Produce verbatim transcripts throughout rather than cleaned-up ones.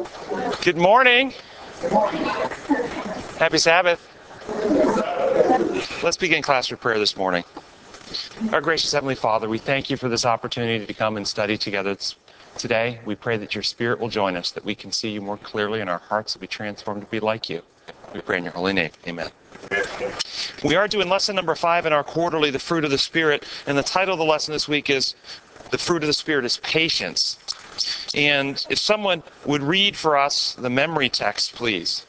Good morning. Happy Sabbath. Let's begin class with prayer this morning. Our gracious Heavenly Father, we thank you for this opportunity to come and study together today. We pray that your Spirit will join us, that we can see you more clearly and our hearts will be transformed to be like you. We pray in your holy name. Amen. We are doing lesson number five in our quarterly, The Fruit of the Spirit, and the title of the lesson this week is The Fruit of the Spirit is Patience. And if someone would read for us the memory text, please.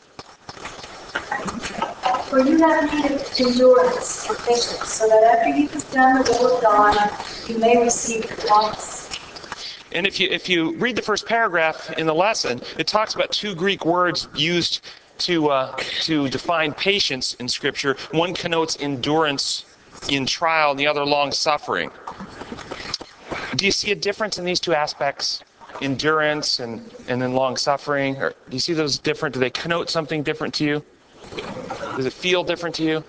For you have need of endurance and patience, so that after you have done the will of God, you may receive the promise. And if you if you read the first paragraph in the lesson, it talks about two Greek words used to uh, to define patience in Scripture. One connotes endurance in trial, and the other long suffering. Do you see a difference in these two aspects? Endurance and, and then long suffering? Or do you see those different? Do they connote something different to you? Does it feel different to you?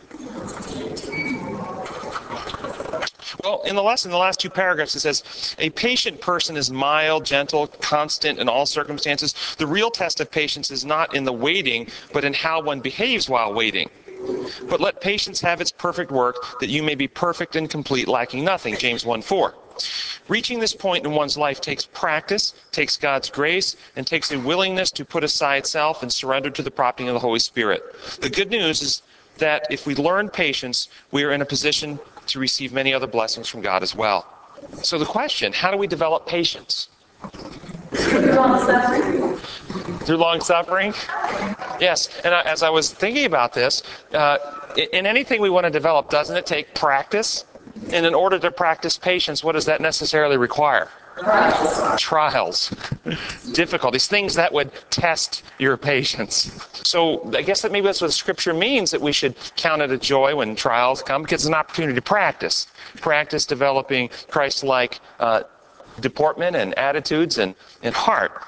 Well, in the lesson, the last two paragraphs, it says, a patient person is mild, gentle, constant in all circumstances. The real test of patience is not in the waiting, but in how one behaves while waiting. But let patience have its perfect work, that you may be perfect and complete, lacking nothing. James one four. Reaching this point in one's life takes practice, takes God's grace, and takes a willingness to put aside self and surrender to the prompting of the Holy Spirit. The good news is that if we learn patience, we are in a position to receive many other blessings from God as well. So the question, how do we develop patience? Through long suffering. Through long suffering? Yes, and I, as I was thinking about this, uh, in anything we want to develop, doesn't it take practice? And in order to practice patience, what does that necessarily require? Trials. Trials, difficulties, things that would test your patience. So I guess that maybe that's what Scripture means, that we should count it a joy when trials come, because it's an opportunity to practice. Practice developing Christ-like uh, deportment and attitudes and, and heart.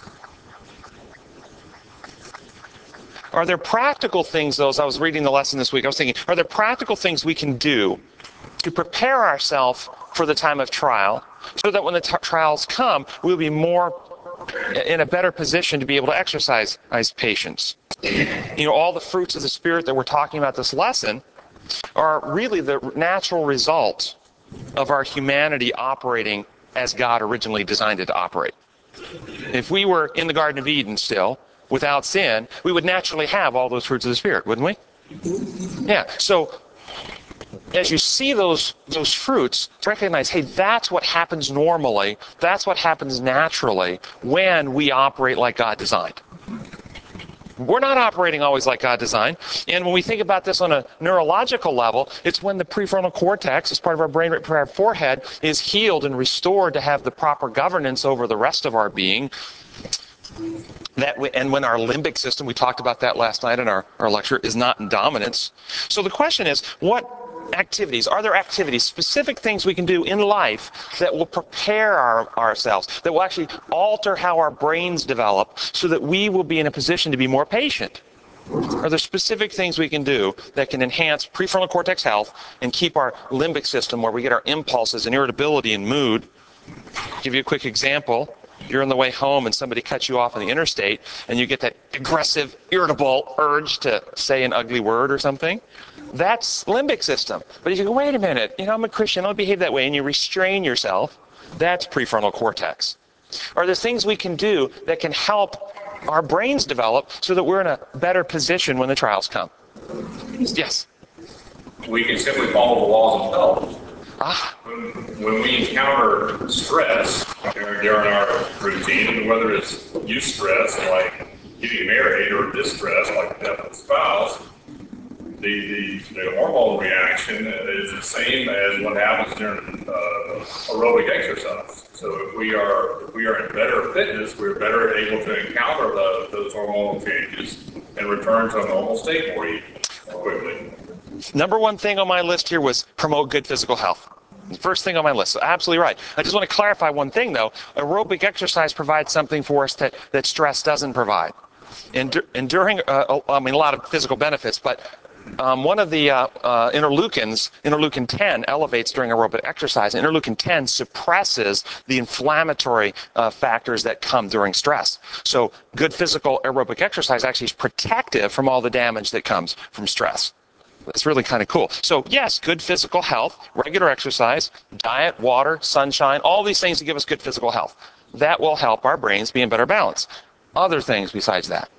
Are there practical things, though, as I was reading the lesson this week, I was thinking, are there practical things we can do to prepare ourselves for the time of trial, so that when the t- trials come, we'll be more in a better position to be able to exercise patience? You know, all the fruits of the Spirit that we're talking about this lesson are really the natural result of our humanity operating as God originally designed it to operate. If we were in the Garden of Eden still, without sin, we would naturally have all those fruits of the Spirit, wouldn't we? Yeah, so as you see those those fruits, recognize, hey, that's what happens normally, that's what happens naturally when we operate like God designed. We're not operating always like God designed, and when we think about this on a neurological level, it's when the prefrontal cortex, as part of our brain right our forehead, is healed and restored to have the proper governance over the rest of our being. That we, and when our limbic system, we talked about that last night in our, our lecture, is not in dominance. So the question is, what activities, are there activities, specific things we can do in life that will prepare our, ourselves, that will actually alter how our brains develop so that we will be in a position to be more patient? Are there specific things we can do that can enhance prefrontal cortex health and keep our limbic system, where we get our impulses and irritability and mood? I'll give you a quick example. You're on the way home and somebody cuts you off on the interstate and you get that aggressive, irritable urge to say an ugly word or something. That's limbic system. But if you go, wait a minute, you know, I'm a Christian, I don't behave that way, and you restrain yourself, that's prefrontal cortex. Are there things we can do that can help our brains develop so that we're in a better position when the trials come? Yes? We can simply follow the laws of health. Ah. When, when we encounter stress during, during our routine, whether it's eustress, like getting married, or distress, like the death of a spouse, the, the, the hormone reaction is the same as what happens during uh, aerobic exercise. So if we are if we are in better fitness, we're better able to encounter the, those hormonal changes and return to a normal state more quickly. Number one thing on my list here was promote good physical health. First thing on my list. So absolutely right. I just want to clarify one thing, though. Aerobic exercise provides something for us that, that stress doesn't provide. And, and during, uh, I mean, a lot of physical benefits, but Um, one of the uh, uh, interleukins, interleukin ten, elevates during aerobic exercise. And interleukin ten suppresses the inflammatory uh, factors that come during stress. So good physical aerobic exercise actually is protective from all the damage that comes from stress. That's really kind of cool. So yes, good physical health, regular exercise, diet, water, sunshine, all these things that give us good physical health. That will help our brains be in better balance. Other things besides that.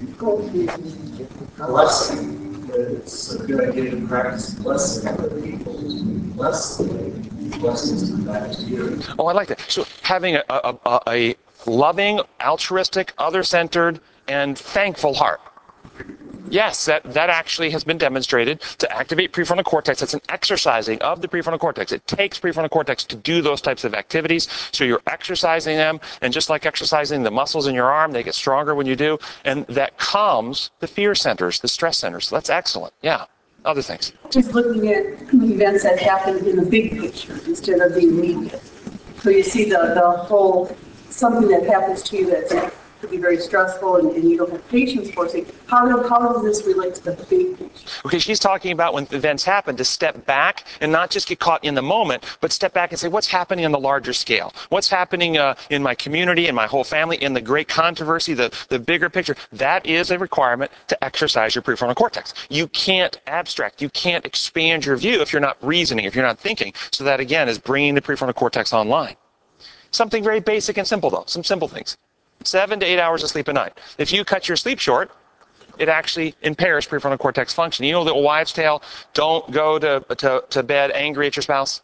Blessing. It's a good idea to practice blessing other people. Bless them. Blessings come back to you. Oh, I like that. So having a, a, a, a loving, altruistic, other-centered, and thankful heart. Yes, that, that actually has been demonstrated to activate prefrontal cortex. It's an exercising of the prefrontal cortex. It takes prefrontal cortex to do those types of activities. So you're exercising them, and just like exercising the muscles in your arm, they get stronger when you do. And that calms the fear centers, the stress centers. So that's excellent. Yeah. Other things. Just looking at events that happen in the big picture instead of the immediate. So you see the, the whole, something that happens to you that could be very stressful and, and you don't have patience for it. How, do, how does this relate to the big picture? Okay, she's talking about when events happen to step back and not just get caught in the moment, but step back and say, what's happening on the larger scale? What's happening uh, in my community, in my whole family, in the great controversy, the, the bigger picture? That is a requirement to exercise your prefrontal cortex. You can't abstract, you can't expand your view if you're not reasoning, if you're not thinking. So that, again, is bringing the prefrontal cortex online. Something very basic and simple, though, some simple things. Seven to eight hours of sleep a night. If you cut your sleep short, it actually impairs prefrontal cortex function. You know the wives' tale, don't go to, to, to bed angry at your spouse?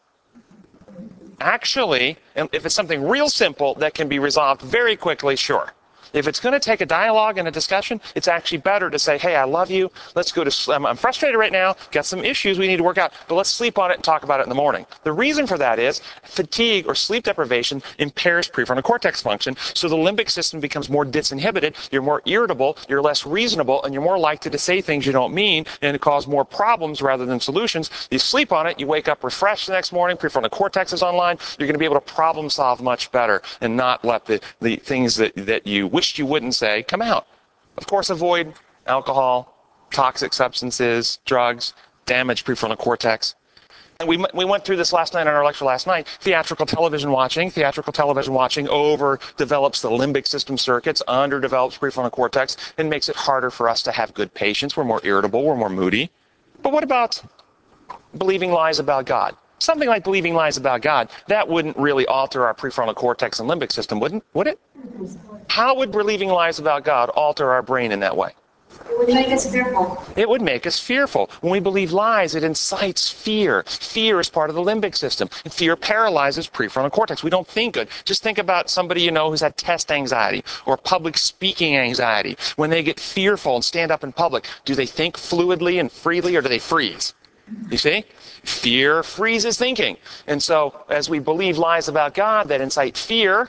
Actually, if it's something real simple that can be resolved very quickly, sure. If it's going to take a dialogue and a discussion, it's actually better to say, hey, I love you. Let's go to, I'm, I'm frustrated right now. Got some issues we need to work out, but let's sleep on it and talk about it in the morning. The reason for that is fatigue or sleep deprivation impairs prefrontal cortex function. So the limbic system becomes more disinhibited. You're more irritable. You're less reasonable, and you're more likely to say things you don't mean and cause more problems rather than solutions. You sleep on it. You wake up refreshed the next morning. Prefrontal cortex is online. You're going to be able to problem solve much better and not let the, the things that, that you wish you wouldn't say come out. Of course, avoid alcohol, toxic substances, drugs, damage prefrontal cortex. And we, we went through this last night on our lecture last night. Theatrical television watching. Theatrical television watching overdevelops the limbic system circuits, underdevelops prefrontal cortex, and makes it harder for us to have good patience. We're more irritable, we're more moody. But what about believing lies about God? Something like believing lies about God, that wouldn't really alter our prefrontal cortex and limbic system, wouldn't, would it? How would believing lies about God alter our brain in that way? It would make us fearful. It would make us fearful. When we believe lies, it incites fear. Fear is part of the limbic system. And fear paralyzes prefrontal cortex. We don't think good. Just think about somebody you know who's had test anxiety or public speaking anxiety. When they get fearful and stand up in public, do they think fluidly and freely, or do they freeze? You see? Fear freezes thinking. And so as we believe lies about God that incite fear,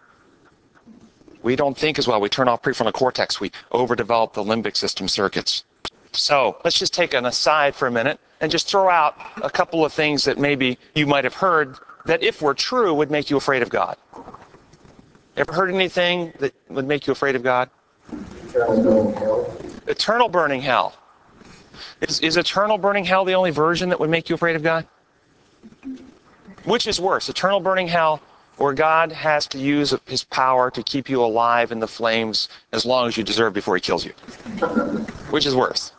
we don't think as well. We turn off prefrontal cortex. We overdevelop the limbic system circuits. So let's just take an aside for a minute and just throw out a couple of things that maybe you might have heard that, if were true, would make you afraid of God. Ever heard anything that would make you afraid of God? Eternal burning hell. Eternal burning hell. Is, is eternal burning hell the only version that would make you afraid of God? Which is worse, eternal burning hell, or God has to use his power to keep you alive in the flames as long as you deserve before he kills you? Which is worse?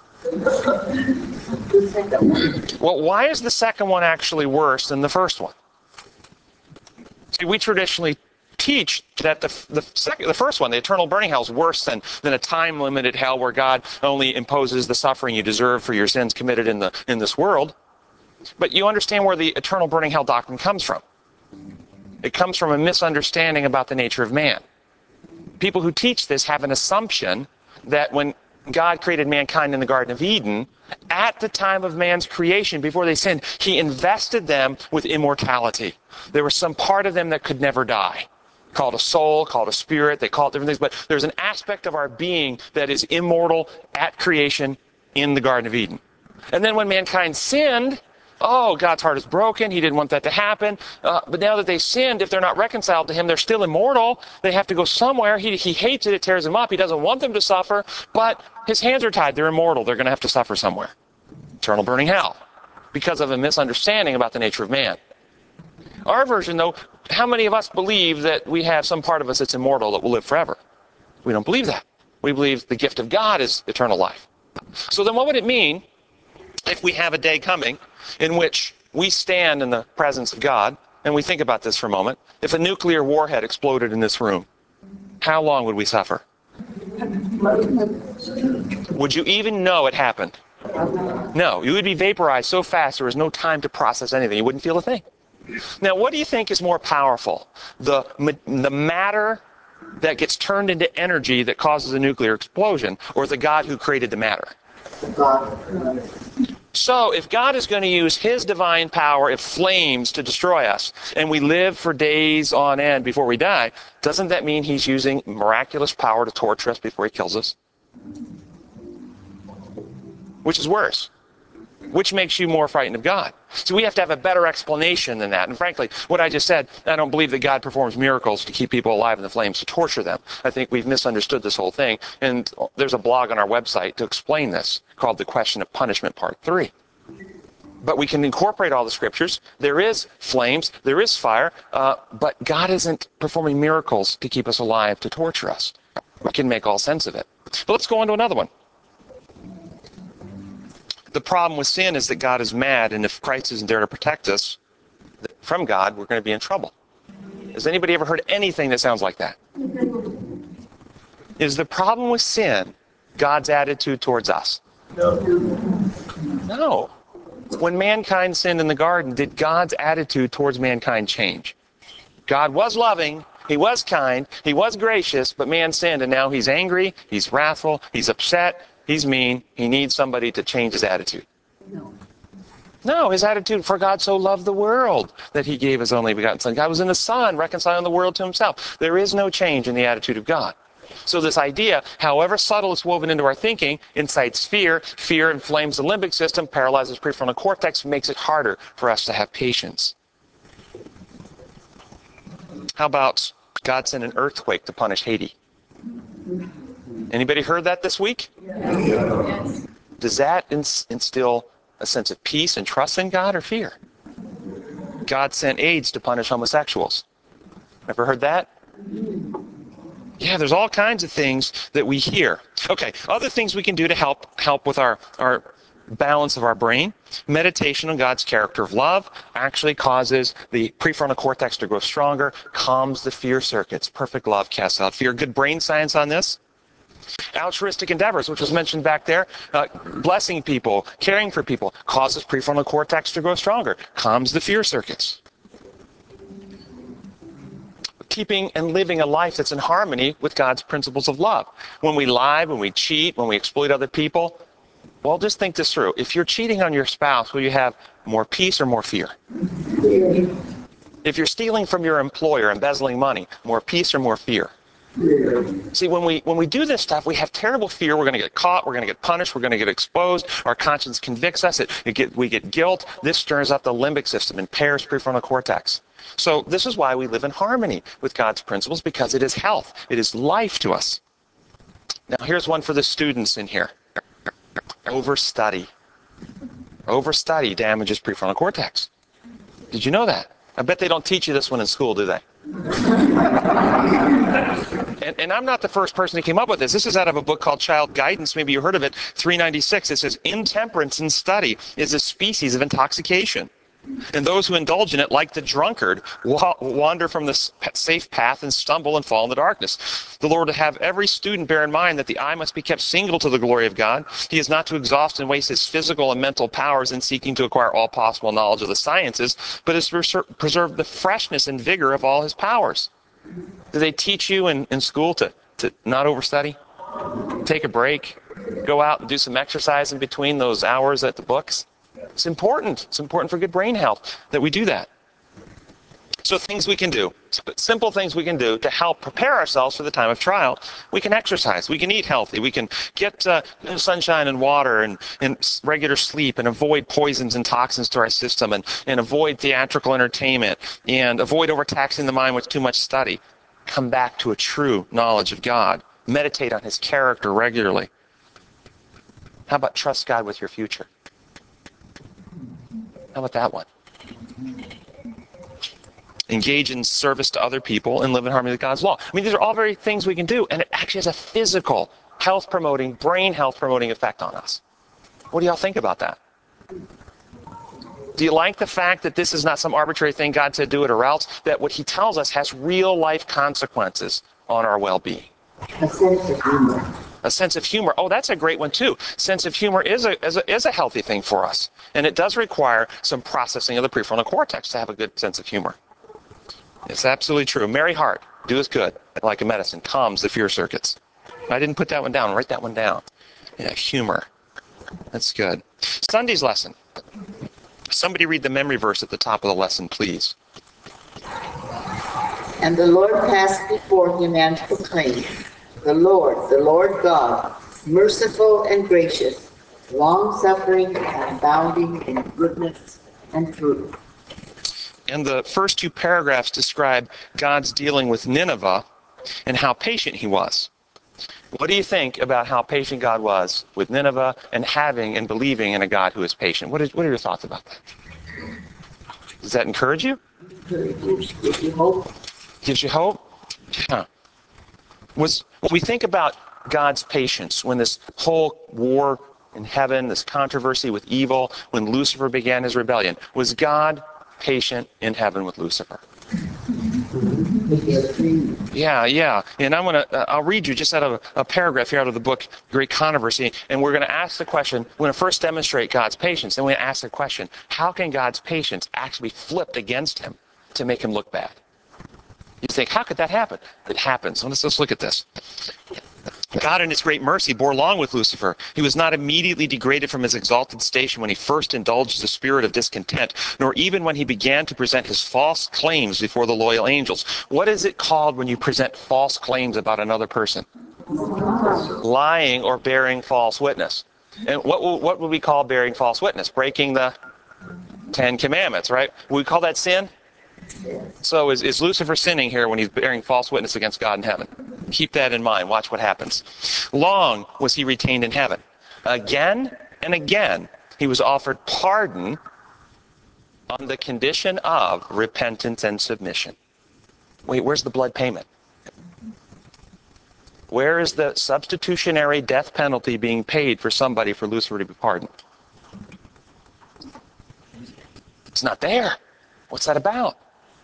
Well, why is the second one actually worse than the first one? See, we traditionally teach that the the, second, the first one, the eternal burning hell, is worse than, than a time-limited hell where God only imposes the suffering you deserve for your sins committed in, the, in this world. But you understand where the eternal burning hell doctrine comes from. It comes from a misunderstanding about the nature of man. People who teach this have an assumption that when God created mankind in the Garden of Eden, at the time of man's creation, before they sinned, he invested them with immortality. There was some part of them that could never die. Called a soul, called a spirit, they call it different things, but there's an aspect of our being that is immortal at creation in the Garden of Eden. And then when mankind sinned, oh, God's heart is broken. He didn't want that to happen. Uh, but now that they sinned, if they're not reconciled to him, they're still immortal. They have to go somewhere. He, he hates it. It tears him up. He doesn't want them to suffer. But his hands are tied. They're immortal. They're going to have to suffer somewhere. eternal burning hell because of a misunderstanding about the nature of man. Our version, though, how many of us believe that we have some part of us that's immortal that will live forever? We don't believe that. We believe the gift of God is eternal life. So then what would it mean if we have a day coming in which we stand in the presence of God, and we think about this for a moment, if a nuclear warhead exploded in this room, how long would we suffer? Would you even know it happened? No, you would be vaporized so fast there was no time to process anything. You wouldn't feel a thing. Now, what do you think is more powerful? The, the matter that gets turned into energy that causes a nuclear explosion, or the God who created the matter? So if God is going to use his divine power of flames to destroy us, and we live for days on end before we die, doesn't that mean he's using miraculous power to torture us before he kills us? Which is worse? Which makes you more frightened of God? So we have to have a better explanation than that. And frankly, what I just said, I don't believe that God performs miracles to keep people alive in the flames, to torture them. I think we've misunderstood this whole thing. And there's a blog on our website to explain this called The Question of Punishment, Part three. But we can incorporate all the scriptures. There is flames, there is fire, uh, but God isn't performing miracles to keep us alive, to torture us. We can make all sense of it. But let's go on to another one. The problem with sin is that God is mad, and if Christ isn't there to protect us from God, we're going to be in trouble. Has anybody ever heard anything that sounds like that? Is the problem with sin God's attitude towards us? No. No. When mankind sinned in the garden, did God's attitude towards mankind change? God was loving, he was kind, he was gracious, but man sinned, and now he's angry, he's wrathful, he's upset, he's mean, he needs somebody to change his attitude. No. No, his attitude, for God so loved the world that he gave his only begotten Son. God was in the Son, reconciling the world to himself. There is no change in the attitude of God. So this idea, however subtle it's woven into our thinking, incites fear. Fear inflames the limbic system, paralyzes prefrontal cortex, makes it harder for us to have patience. How about God sent an earthquake to punish Haiti? Anybody heard that this week? Yes. Does that ins- instill a sense of peace and trust in God or fear? God sent AIDS to punish homosexuals. Ever heard that? Yeah, there's all kinds of things that we hear. Okay, other things we can do to help help with our, our balance of our brain. Meditation on God's character of love actually causes the prefrontal cortex to grow stronger, calms the fear circuits. Perfect love casts out fear. Good brain science on this. Altruistic endeavors, which was mentioned back there, uh, blessing people, caring for people, causes prefrontal cortex to grow stronger, calms the fear circuits. Keeping and living a life that's in harmony with God's principles of love. When we lie, when we cheat, when we exploit other people, well, just think this through. If you're cheating on your spouse, will you have more peace or more fear? If you're stealing from your employer, embezzling money, more peace or more fear? See, when we when we do this stuff, we have terrible fear. We're going to get caught. We're going to get punished. We're going to get exposed. Our conscience convicts us. It, it get, we get guilt. This stirs up the limbic system, impairs prefrontal cortex. So this is why we live in harmony with God's principles, because it is health. It is life to us. Now, here's one for the students in here. Overstudy. Overstudy damages prefrontal cortex. Did you know that? I bet they don't teach you this one in school, do they? And, and I'm not the first person who came up with this. This is out of a book called Child Guidance. Maybe you heard of it. three ninety-six. It says, intemperance in study is a species of intoxication. And those who indulge in it, like the drunkard, wa- wander from the safe path and stumble and fall into darkness. The Lord would have every student bear in mind that the eye must be kept single to the glory of God. He is not to exhaust and waste his physical and mental powers in seeking to acquire all possible knowledge of the sciences, but is to preserve the freshness and vigor of all his powers. Do they teach you in, in school to, to not overstudy? Take a break? Go out and do some exercise in between those hours at the books? It's important. It's important for good brain health that we do that. So things we can do, simple things we can do to help prepare ourselves for the time of trial. We can exercise. We can eat healthy. We can get uh, sunshine and water and, and regular sleep and avoid poisons and toxins to our system and, and avoid theatrical entertainment and avoid overtaxing the mind with too much study. Come back to a true knowledge of God. Meditate on his character regularly. How about trust God with your future? How about that one? Engage in service to other people and live in harmony with God's law. I mean, these are all very things we can do, and it actually has a physical, health-promoting, brain health-promoting effect on us. What do y'all think about that? Do you like the fact that this is not some arbitrary thing God said do it or else, that what he tells us has real-life consequences on our well-being? A sense of humor. A sense of humor. Oh, that's a great one, too. Sense of humor is a, is a, is a healthy thing for us, and it does require some processing of the prefrontal cortex to have a good sense of humor. It's absolutely true. Merry heart, do us good, like a medicine, calms the fear circuits. I didn't put that one down. Write that one down. Yeah, humor. That's good. Sunday's lesson. Somebody read the memory verse at the top of the lesson, please. And the Lord passed before him and proclaimed, the Lord, the Lord God, merciful and gracious, long-suffering and abounding in goodness and truth. And the first two paragraphs describe God's dealing with Nineveh and how patient he was. What do you think about how patient God was with Nineveh and having and believing in a God who is patient? What, is, what are your thoughts about that? Does that encourage you? Gives you hope. Gives you hope? Yeah. Was, when we think about God's patience, when this whole war in heaven, this controversy with evil, when Lucifer began his rebellion, was God patient in heaven with Lucifer? Yeah, yeah. And I'm going to, uh, I'll read you just out of a, a paragraph here out of the book, Great Controversy. And we're going to ask the question, we're going to first demonstrate God's patience. Then we're going to ask the question, how can God's patience actually be flipped against him to make him look bad? You think, how could that happen? It happens. Let's, let's look at this. God in his great mercy bore long with Lucifer. He was not immediately degraded from his exalted station when he first indulged the spirit of discontent, nor even when he began to present his false claims before the loyal angels. What is it called when you present false claims about another person? Lying or bearing false witness. And what, what would we call bearing false witness? Breaking the Ten Commandments, right? Would we call that sin? So is, is Lucifer sinning here when he's bearing false witness against God in heaven? Keep that in mind. Watch what happens. Long was he retained in heaven. Again and again he was offered pardon on the condition of repentance and submission. Wait, where's the blood payment? Where is the substitutionary death penalty being paid for somebody for Lucifer to be pardoned? It's not there. What's that about?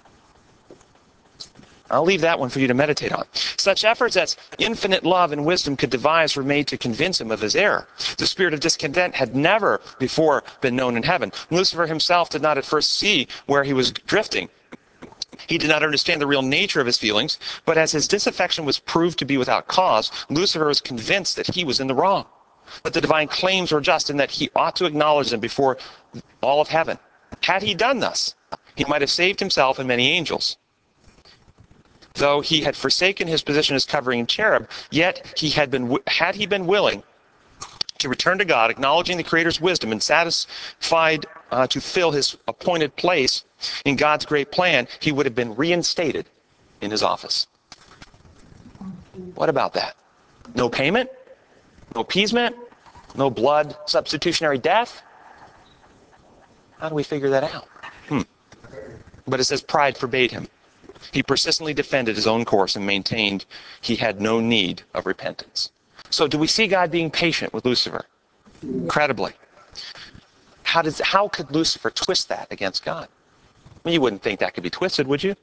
I'll leave that one for you to meditate on. Such efforts as infinite love and wisdom could devise were made to convince him of his error. The spirit of discontent had never before been known in heaven. Lucifer himself did not at first see where he was drifting. He did not understand the real nature of his feelings, but as his disaffection was proved to be without cause, Lucifer was convinced that he was in the wrong, that the divine claims were just and that he ought to acknowledge them before all of heaven. Had he done thus, he might have saved himself and many angels. Though he had forsaken his position as covering cherub, yet he had been, had he been willing to return to God, acknowledging the Creator's wisdom and satisfied uh, to fill his appointed place in God's great plan, he would have been reinstated in his office. What about that? No payment? No appeasement? No blood substitutionary death? How do we figure that out? Hmm. But it says pride forbade him. He persistently defended his own course and maintained he had no need of repentance. So do we see God being patient with Lucifer? Incredibly. How does, how could Lucifer twist that against God? Well, you wouldn't think that could be twisted, would you?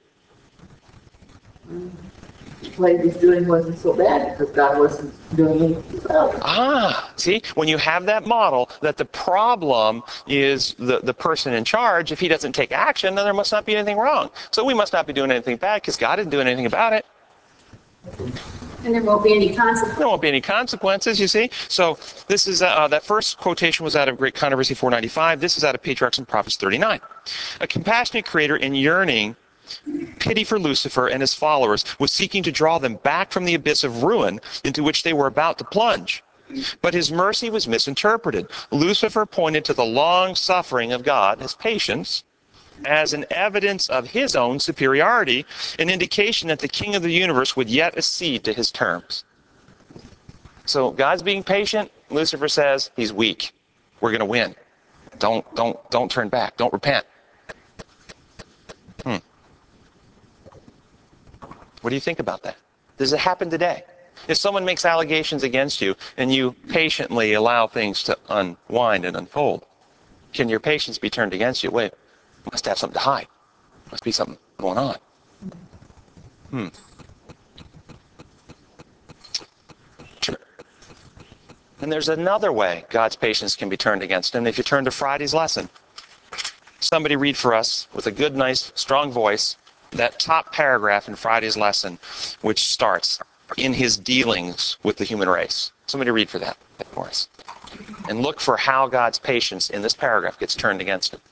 What he was doing wasn't so bad because God wasn't doing anything about it. Ah, see, when you have that model that the problem is the, the person in charge, if he doesn't take action, then there must not be anything wrong. So we must not be doing anything bad because God isn't doing anything about it. And there won't be any consequences. There won't be any consequences, you see. So this is, uh, that first quotation was out of Great Controversy four ninety-five. This is out of Patriarchs and Prophets thirty-nine. A compassionate creator in yearning pity for Lucifer and his followers was seeking to draw them back from the abyss of ruin into which they were about to plunge. But his mercy was misinterpreted. Lucifer pointed to the long suffering of God, his patience, as an evidence of his own superiority, an indication that the king of the universe would yet accede to his terms. So God's being patient. Lucifer says he's weak. We're going to win. Don't, don't, don't turn back. Don't repent. Hmm. What do you think about that? Does it happen today? If someone makes allegations against you and you patiently allow things to unwind and unfold, can your patience be turned against you? Wait, must have something to hide. Must be something going on. Hmm. Sure. And there's another way God's patience can be turned against him. If you turn to Friday's lesson, somebody read for us with a good, nice, strong voice that top paragraph in Friday's lesson, which starts, in his dealings with the human race. Somebody read for that for us. And look for how God's patience in this paragraph gets turned against him.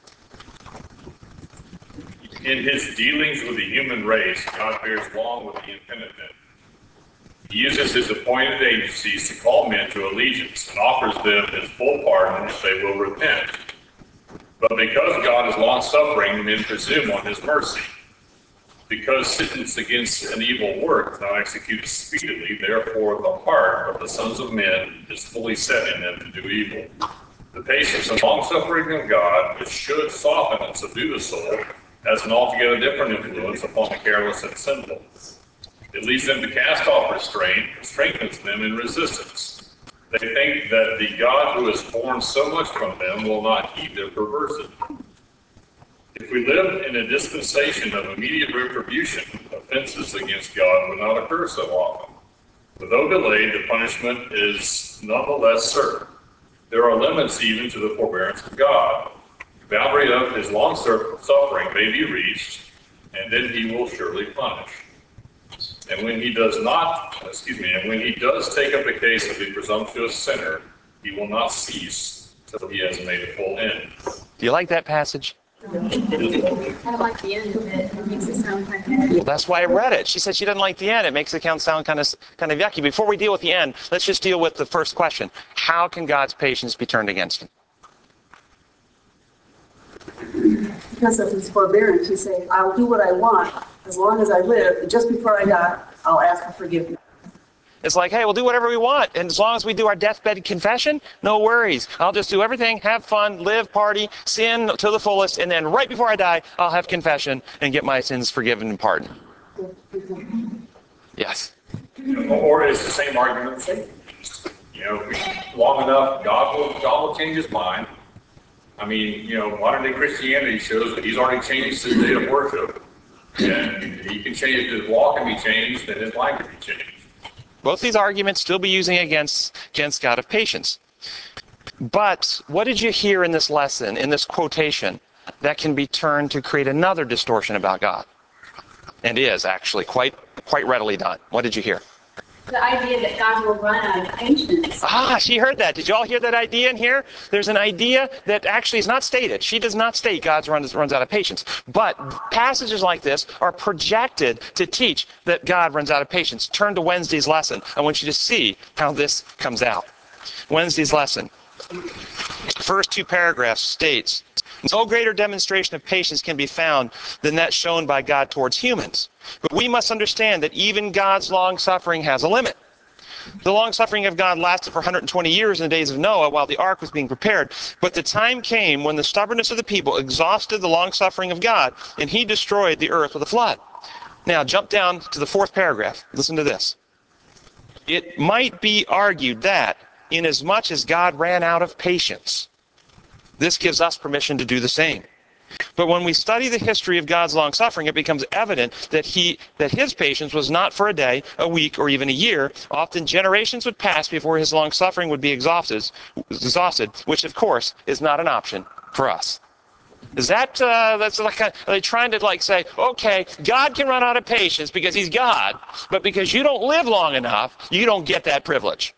In his dealings with the human race, God bears long with the impenitent. He uses his appointed agencies to call men to allegiance and offers them his full pardon if they will repent. But because God is long-suffering, men presume on his mercy. Because sentence against an evil work is not executed speedily, therefore the heart of the sons of men is fully set in them to do evil. The patience and long-suffering of God, which should soften and subdue the soul, has an altogether different influence upon the careless and sinful. It leads them to cast off restraint and strengthens them in resistance. They think that the God who has borne so much from them will not heed their perversity. If we live in a dispensation of immediate retribution, offenses against God would not occur so often. But though delayed, the punishment is nonetheless certain. There are limits even to the forbearance of God. The boundary of his long suffering may be reached, and then he will surely punish. And when he does not, excuse me, and when he does take up the case of the presumptuous sinner, he will not cease till he has made a full end. Do you like that passage? I don't like the end of it. It makes it sound kind of... Well, that's why I read it. She said she doesn't like the end. It makes it sound kind of, kind of yucky. Before we deal with the end, let's just deal with the first question. How can God's patience be turned against him? Because of his forbearance, he said, I'll do what I want as long as I live. Just before I die, I'll ask for forgiveness. It's like, hey, we'll do whatever we want. And as long as we do our deathbed confession, no worries. I'll just do everything, have fun, live, party, sin to the fullest. And then right before I die, I'll have confession and get my sins forgiven and pardoned. Yes. Or it's the same argument with Satan. You know, long enough, God will, God will change his mind. I mean, you know, modern day Christianity shows that he's already changed his day of worship. And he can change, his law can be changed, and his life can be changed. Both these arguments still be using against, against God of patience. But what did you hear in this lesson, in this quotation, that can be turned to create another distortion about God? And is actually quite, quite readily done. What did you hear? The idea that God will run out of patience. Ah, she heard that. Did you all hear that idea in here? There's an idea that actually is not stated. She does not state God runs, runs out of patience. But passages like this are projected to teach that God runs out of patience. Turn to Wednesday's lesson. I want you to see how this comes out. Wednesday's lesson. First two paragraphs states, no greater demonstration of patience can be found than that shown by God towards humans. But we must understand that even God's long-suffering has a limit. The long-suffering of God lasted for one hundred twenty years in the days of Noah while the ark was being prepared. But the time came when the stubbornness of the people exhausted the long-suffering of God, and he destroyed the earth with a flood. Now, jump down to the fourth paragraph. Listen to this. It might be argued that, inasmuch as God ran out of patience, this gives us permission to do the same. But when we study the history of God's long-suffering, it becomes evident that he, that his patience was not for a day, a week, or even a year. Often generations would pass before his long-suffering would be exhausted, exhausted, which of course is not an option for us. Is that, uh, that's like, are they trying to like say, okay, God can run out of patience because he's God, but because you don't live long enough, you don't get that privilege.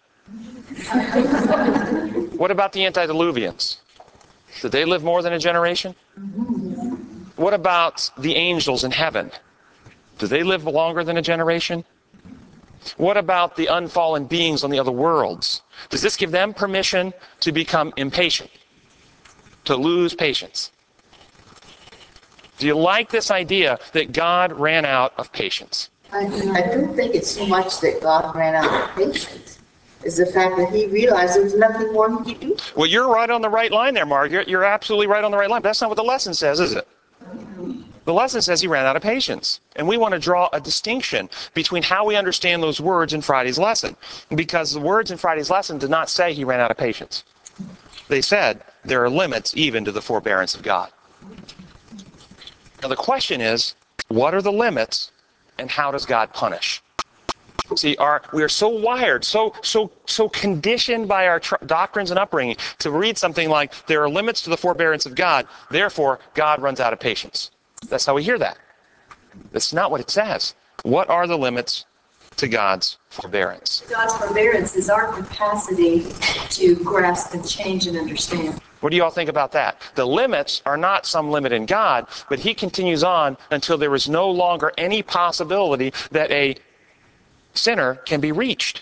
What about the antediluvians? Did they live more than a generation? What about the angels in heaven? Do they live longer than a generation? What about the unfallen beings on the other worlds? Does this give them permission to become impatient, to lose patience? Do you like this idea that God ran out of patience? I, I don't think it's so much that God ran out of patience. is the fact that he realized there was nothing more he could do. Well, you're right on the right line there, Margaret. You're absolutely right on the right line. But that's not what the lesson says, is it? The lesson says he ran out of patience. And we want to draw a distinction between how we understand those words in Friday's lesson. Because the words in Friday's lesson did not say he ran out of patience. They said there are limits even to the forbearance of God. Now the question is, what are the limits and how does God punish? See, our, we are so wired, so so so conditioned by our tr- doctrines and upbringing to read something like, there are limits to the forbearance of God, therefore God runs out of patience. That's how we hear that. That's not what it says. What are the limits to God's forbearance? God's forbearance is our capacity to grasp and change and understand. What do you all think about that? The limits are not some limit in God, but he continues on until there is no longer any possibility that a sinner can be reached.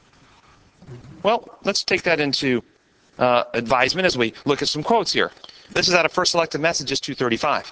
Well, let's take that into uh, advisement as we look at some quotes here. This is out of First Selected Messages two thirty-five.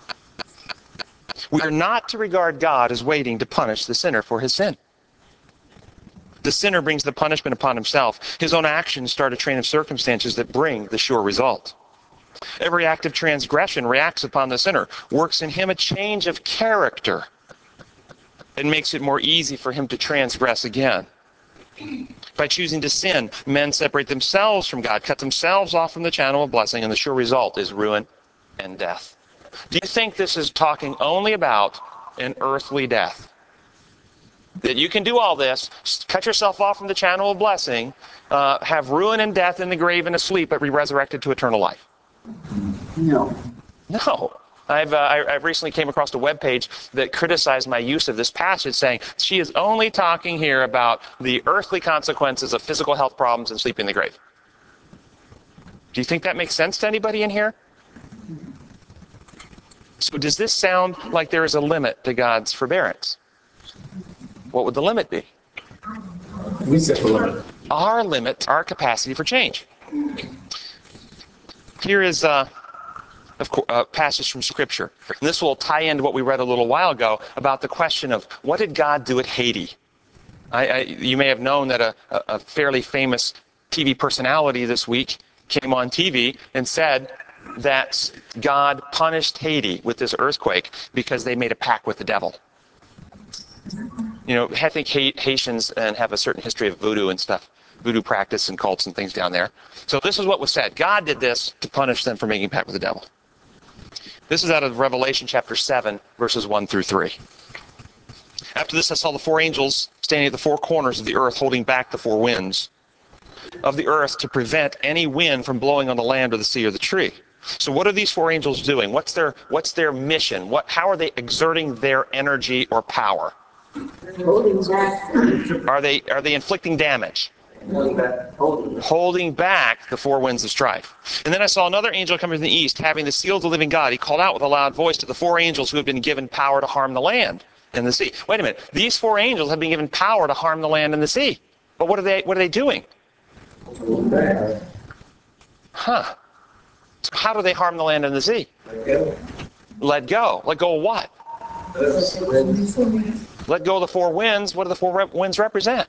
We are not to regard God as waiting to punish the sinner for his sin. The sinner brings the punishment upon himself. His own actions start a train of circumstances that bring the sure result. Every act of transgression reacts upon the sinner, works in him a change of character. It makes it more easy for him to transgress again. By choosing to sin, men separate themselves from God, cut themselves off from the channel of blessing, and the sure result is ruin and death. Do you think this is talking only about an earthly death? That you can do all this, cut yourself off from the channel of blessing, uh, have ruin and death in the grave and asleep, but be resurrected to eternal life? No. No. I've, uh, I, I've recently came across a web page that criticized my use of this passage, saying she is only talking here about the earthly consequences of physical health problems and sleeping in the grave. Do you think that makes sense to anybody in here? So does this sound like there is a limit to God's forbearance? What would the limit be? We set the limit. Our limit, our capacity for change. Here is uh, of course, a passage from Scripture. And this will tie into what we read a little while ago about the question of what did God do at Haiti? I, I, you may have known that a, a fairly famous T V personality this week came on T V and said that God punished Haiti with this earthquake because they made a pact with the devil. You know, I think Haitians and have a certain history of voodoo and stuff, voodoo practice and cults and things down there. So this is what was said. God did this to punish them for making a pact with the devil. This is out of Revelation chapter seven, verses one through three. After this, I saw the four angels standing at the four corners of the earth, holding back the four winds of the earth to prevent any wind from blowing on the land or the sea or the tree. So what are these four angels doing? What's their, what's their mission? What, how are they exerting their energy or power? Holding back. Are they, are they inflicting damage? Holding back. Holding. Holding back the four winds of strife. And then I saw another angel coming from the east, having the seal of the living God. He called out with a loud voice to the four angels who had been given power to harm the land and the sea. Wait a minute. These four angels have been given power to harm the land and the sea. But what are they, what are they doing? Holding back. Huh. So how do they harm the land and the sea? Let go. Let go. Let go of what? Let go of the four winds. What do the four rep- winds represent?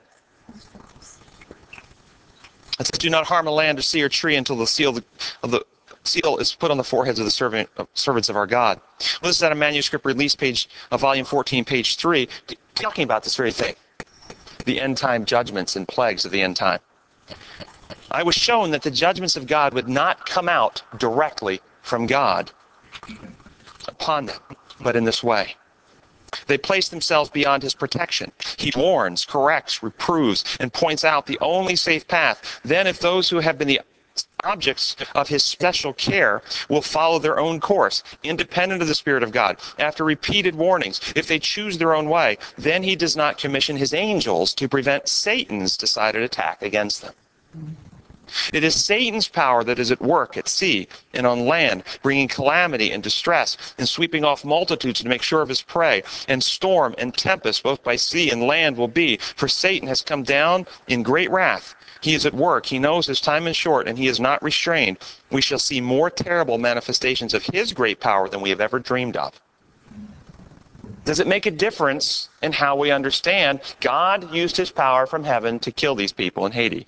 It says, do not harm the land or sea or tree until the seal of the, of the seal is put on the foreheads of the servant, of servants of our God. Well, this is out of manuscript release page of volume fourteen, page three, talking about this very thing. The end time judgments and plagues of the end time. I was shown that the judgments of God would not come out directly from God upon them, but in this way. They place themselves beyond his protection. He warns, corrects, reproves, and points out the only safe path. Then if those who have been the objects of his special care will follow their own course, independent of the Spirit of God, after repeated warnings, if they choose their own way, then he does not commission his angels to prevent Satan's decided attack against them. It is Satan's power that is at work at sea and on land, bringing calamity and distress and sweeping off multitudes to make sure of his prey. And storm and tempest, both by sea and land, will be. For Satan has come down in great wrath. He is at work. He knows his time is short, and he is not restrained. We shall see more terrible manifestations of his great power than we have ever dreamed of. Does it make a difference in how we understand God used his power from heaven to kill these people in Haiti?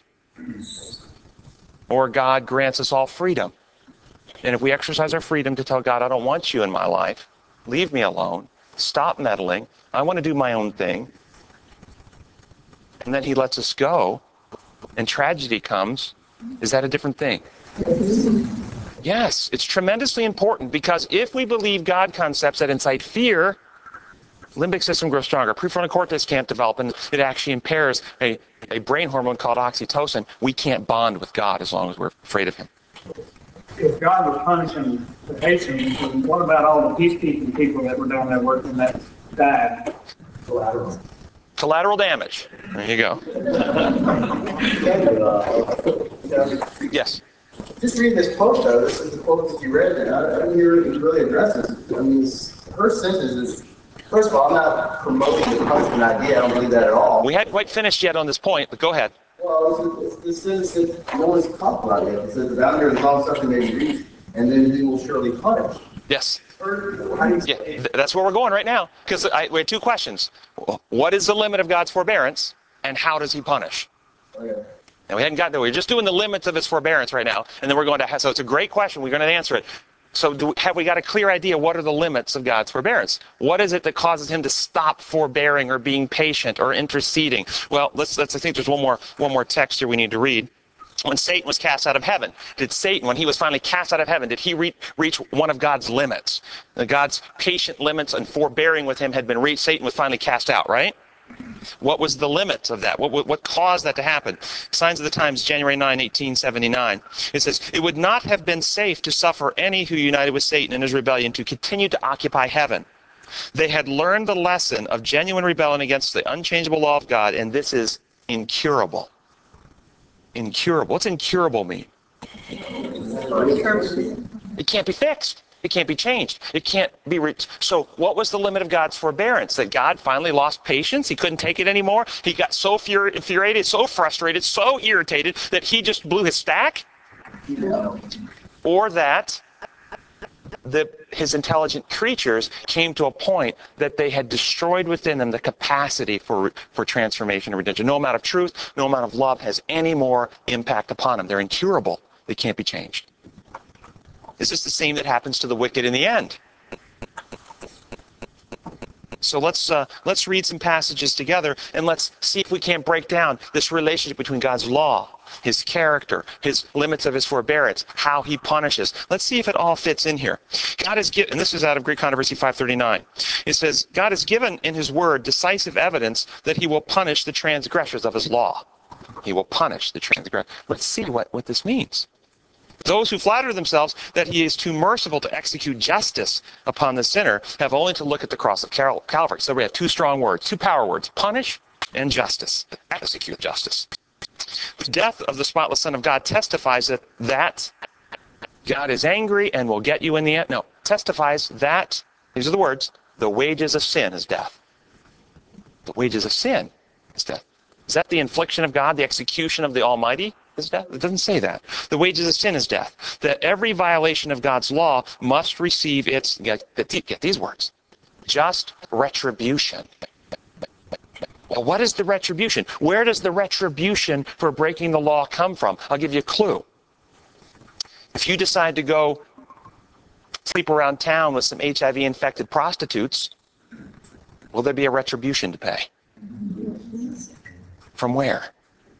Or God grants us all freedom. And if we exercise our freedom to tell God, I don't want you in my life, leave me alone, stop meddling, I want to do my own thing, and then he lets us go, and tragedy comes, is that a different thing? Yes, it's tremendously important, because if we believe God concepts that incite fear, limbic system grows stronger, prefrontal cortex can't develop, and it actually impairs a, a brain hormone called oxytocin. We can't bond with God as long as we're afraid of him. If God was punishing the Haitians, then what about all the peacekeeping people that were down there working that died? Collateral. Collateral damage. There you go. Yes. Just read this quote, though. This is the quote that you read, and I, I didn't hear it really address this. I mean, her sentence is, first of all, I'm not promoting the punishment idea. I don't believe that at all. We hadn't quite finished yet on this point, but go ahead. Well, it's, it's the sentence that no one's talked about yet. It says, the boundary of long suffering may be reached, and then he will surely punish. Yes. Or, how do you Yeah, th- that's where we're going right now. Because we had two questions. What is the limit of God's forbearance, and how does he punish? Okay. And we hadn't gotten there. We're just doing the limits of his forbearance right now, and then we're going to have, so it's a great question. We're going to answer it. So do, have we got a clear idea what are the limits of God's forbearance? What is it that causes him to stop forbearing or being patient or interceding? Well, let's, let's I think there's one more, one more text here we need to read. When Satan was cast out of heaven, did Satan, when he was finally cast out of heaven, did he re- reach one of God's limits? The God's patient limits and forbearing with him had been reached. Satan was finally cast out, right? What was the limit of that? What, what, what caused that to happen? Signs of the Times, January ninth, eighteen seventy-nine. It says, it would not have been safe to suffer any who united with Satan in his rebellion to continue to occupy heaven. They had learned the lesson of genuine rebellion against the unchangeable law of God, and this is incurable. Incurable. What's incurable mean? It can't be fixed. It can't be changed. It can't be reached. So what was the limit of God's forbearance? That God finally lost patience? He couldn't take it anymore? He got so fur- infuriated, so frustrated, so irritated that he just blew his stack? No. Or that the, his intelligent creatures came to a point that they had destroyed within them the capacity for, for transformation and redemption. No amount of truth, no amount of love has any more impact upon them. They're incurable. They can't be changed. Is this the same that happens to the wicked in the end? So let's uh, let's read some passages together, and let's see if we can't break down this relationship between God's law, his character, his limits of his forbearance, how he punishes. Let's see if it all fits in here. God has given, and this is out of Greek Controversy five thirty-nine. It says, God has given in his word decisive evidence that he will punish the transgressors of his law. He will punish the transgressors. Let's see what, what this means. Those who flatter themselves that he is too merciful to execute justice upon the sinner have only to look at the cross of Cal- Calvary. So we have two strong words, two power words, punish and justice, execute justice. The death of the spotless Son of God testifies that, that God is angry and will get you in the end. No, testifies that, these are the words, the wages of sin is death. The wages of sin is death. Is that the infliction of God, the execution of the Almighty? Is death? It doesn't say that. The wages of sin is death. That every violation of God's law must receive its, get, get these words, just retribution. Well, what is the retribution? Where does the retribution for breaking the law come from? I'll give you a clue. If you decide to go sleep around town with some H I V-infected prostitutes, will there be a retribution to pay? From where?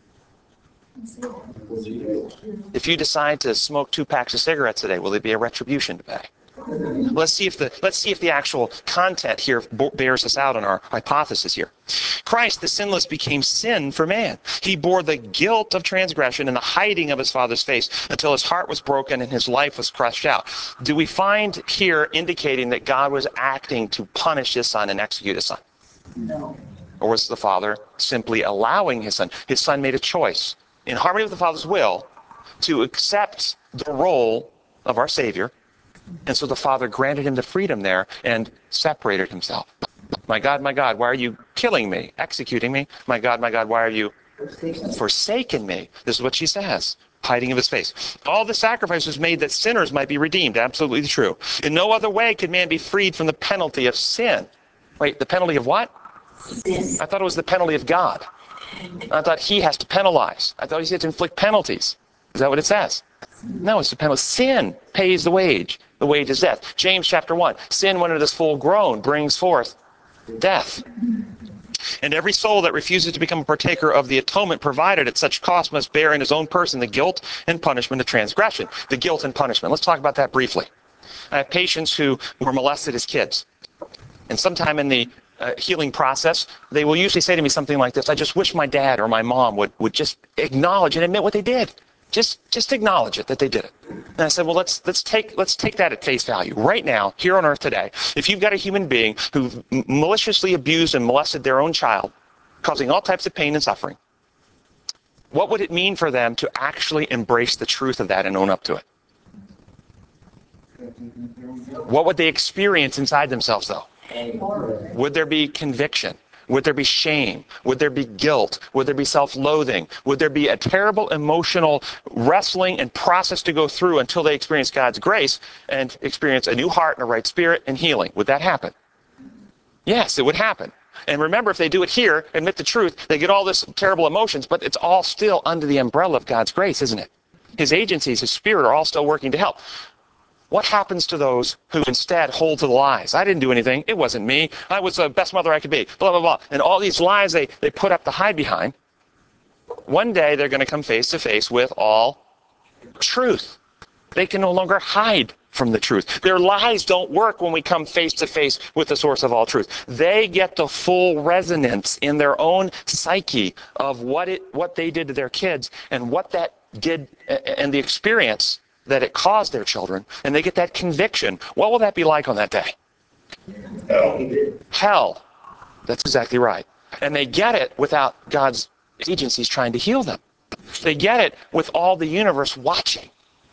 If you decide to smoke two packs of cigarettes a day, will there be a retribution to pay? Let's see if the let's see if the actual content here bears us out on our hypothesis here. Christ, the sinless, became sin for man. He bore the guilt of transgression and the hiding of his Father's face until his heart was broken and his life was crushed out. Do we find here indicating that God was acting to punish his Son and execute his Son? No. Or was the Father simply allowing his Son? His Son made a choice in harmony with the Father's will to accept the role of our Savior. And so the Father granted him the freedom there and separated himself. My God, my God, why are you killing me, executing me? My God, my God, why are you forsaken me? This is what she says, hiding of his face. All the sacrifice was made that sinners might be redeemed. Absolutely true. In no other way could man be freed from the penalty of sin. Wait, the penalty of what? Sin. I thought it was the penalty of God. I thought he has to penalize. I thought he had to inflict penalties. Is that what it says? No, it's the penalty. Sin pays the wage. The wage is death. James chapter one. Sin, when it is full grown, brings forth death. And every soul that refuses to become a partaker of the atonement provided at such cost must bear in his own person the guilt and punishment of transgression. The guilt and punishment. Let's talk about that briefly. I have patients who were molested as kids. And sometime in the uh, healing process, they will usually say to me something like this: I just wish my dad or my mom would, would just acknowledge and admit what they did. Just just acknowledge it, that they did it. And I said, well, let's let's take let's take that at face value. Right now, here on earth today, if you've got a human being who maliciously abused and molested their own child, causing all types of pain and suffering, what would it mean for them to actually embrace the truth of that and own up to it? What would they experience inside themselves, though? Would there be conviction? Would there be shame? Would there be guilt? Would there be self-loathing? Would there be a terrible emotional wrestling and process to go through until they experience God's grace and experience a new heart and a right spirit and healing? Would that happen? Yes, it would happen. And remember, if they do it here, admit the truth, they get all this terrible emotions, but it's all still under the umbrella of God's grace, isn't it? His agencies, his spirit are all still working to help. What happens to those who instead hold to the lies? I didn't do anything. It wasn't me. I was the best mother I could be. Blah, blah, blah. And all these lies they, they put up to hide behind. One day they're going to come face to face with all truth. They can no longer hide from the truth. Their lies don't work when we come face to face with the source of all truth. They get the full resonance in their own psyche of what it what they did to their kids and what that did and the experience that it caused their children, and they get that conviction. What will that be like on that day? Hell. Hell. That's exactly right. And they get it without God's agencies trying to heal them. They get it with all the universe watching.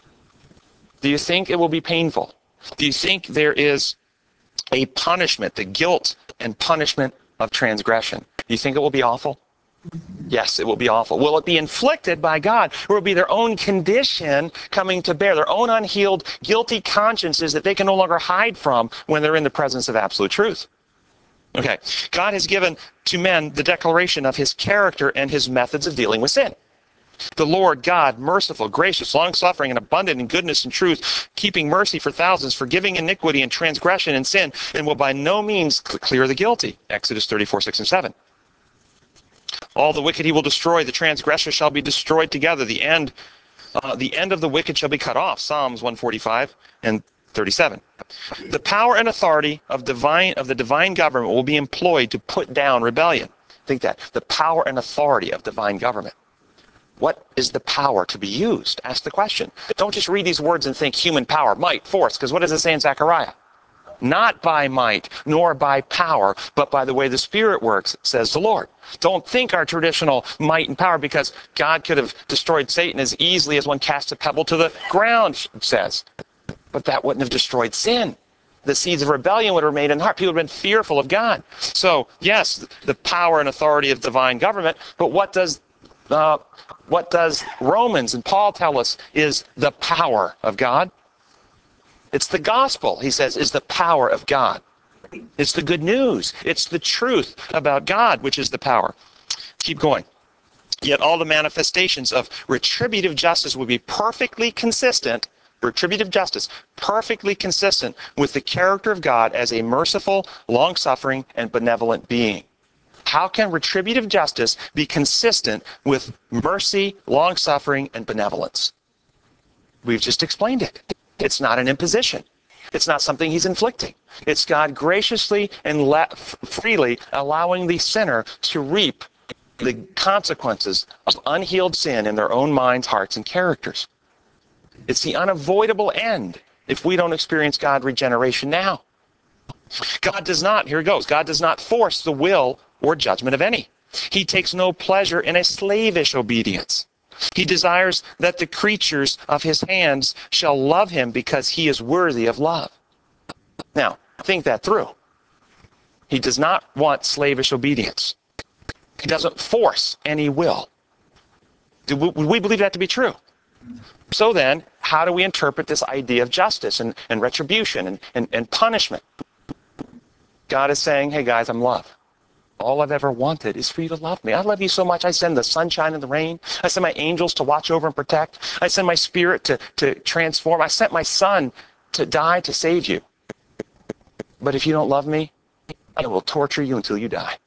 Do you think it will be painful? Do you think there is a punishment, the guilt and punishment of transgression? Do you think it will be awful? Yes, it will be awful. Will it be inflicted by God, or will it be their own condition coming to bear, their own unhealed, guilty consciences that they can no longer hide from when they're in the presence of absolute truth? Okay, God has given to men the declaration of his character and his methods of dealing with sin. The Lord God, merciful, gracious, long-suffering, and abundant in goodness and truth, keeping mercy for thousands, forgiving iniquity and transgression and sin, and will by no means clear the guilty. Exodus thirty-four, six and seven. All the wicked he will destroy, the transgressors shall be destroyed together. The end, uh, the end of the wicked shall be cut off. Psalms one forty-five and thirty-seven. The power and authority of divine of the divine government will be employed to put down rebellion. Think that. The power and authority of divine government. What is the power to be used? Ask the question. Don't just read these words and think human power, might, force, because what does it say in Zechariah? Not by might, nor by power, but by the way the Spirit works, says the Lord. Don't think our traditional might and power, because God could have destroyed Satan as easily as one casts a pebble to the ground, it says. But that wouldn't have destroyed sin. The seeds of rebellion would have remained in the heart. People would have been fearful of God. So, yes, the power and authority of divine government, but what does uh, what does Romans and Paul tell us is the power of God? It's the gospel, he says, is the power of God. It's the good news. It's the truth about God, which is the power. Keep going. Yet all the manifestations of retributive justice will be perfectly consistent, retributive justice, perfectly consistent with the character of God as a merciful, long-suffering, and benevolent being. How can retributive justice be consistent with mercy, long-suffering, and benevolence? We've just explained it. It's not an imposition. It's not something he's inflicting. It's God graciously and le- freely allowing the sinner to reap the consequences of unhealed sin in their own minds, hearts, and characters. It's the unavoidable end if we don't experience God regeneration now. God does not, here it goes, God does not force the will or judgment of any. He takes no pleasure in a slavish obedience. He desires that the creatures of his hands shall love him because he is worthy of love. Now, think that through. He does not want slavish obedience. He doesn't force any will. Do we, would we believe that to be true? So then, how do we interpret this idea of justice and, and retribution and, and, and punishment? God is saying, hey guys, I'm love. All I've ever wanted is for you to love me. I love you so much. I send the sunshine and the rain. I send my angels to watch over and protect. I send my spirit to, to transform. I sent my son to die to save you. But if you don't love me, I will torture you until you die.